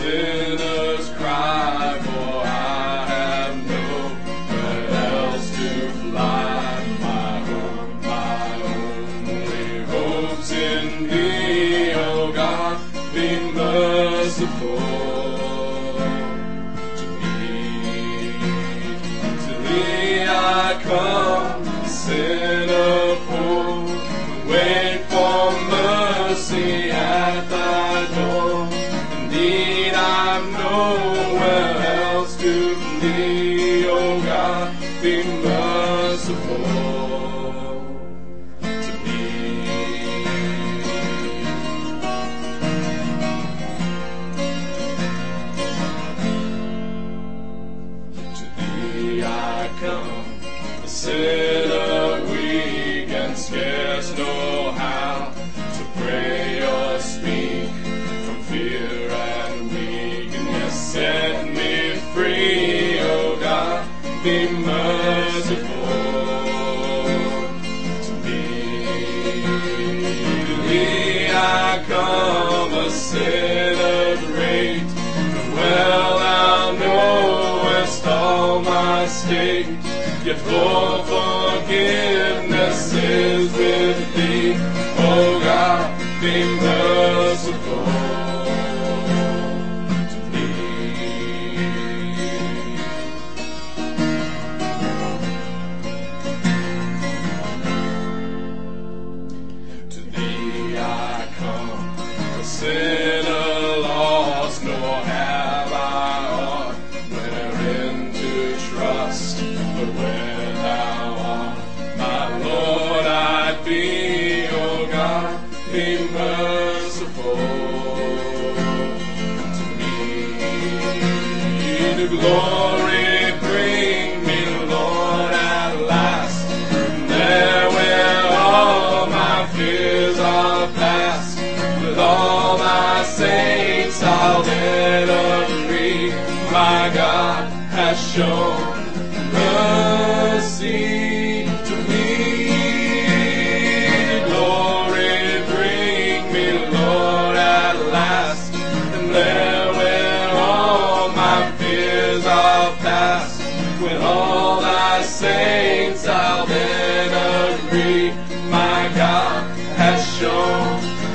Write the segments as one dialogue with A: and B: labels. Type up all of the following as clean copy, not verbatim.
A: sinners cry, for I have nowhere else to fly. My hope, my only hope's in Thee, O God, be merciful to me. To Thee I come, a sinner poor, wait for mercy at Thy door. Indeed, I'm nowhere else to flee. O God, be merciful to me. To Thee I come, a sinner weak and scarce know how to pray or speak. From fear and weakness set me free. O God, be merciful to me. To Thee I come, a sinner great, and well Thou knowest all my state. Yet for forgiveness is with Thee. O God, be merciful to me. To Thee I come, a sinner lost, nor have I aught wherein to trust, but where Thou art, my Lord, I'd be. O God, be merciful to me. To glory bring me, Lord, at last, and there where all my fears are past, with all Thy saints I'll enter free. My God has shown mercy to me. Glory bring me, Lord, at last, and there where all my fears are past, with all Thy saints I'll then agree. My God has shown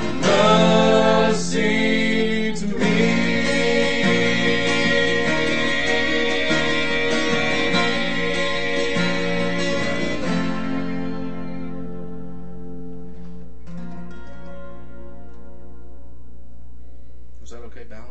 A: mercy to me. Was that okay, Val?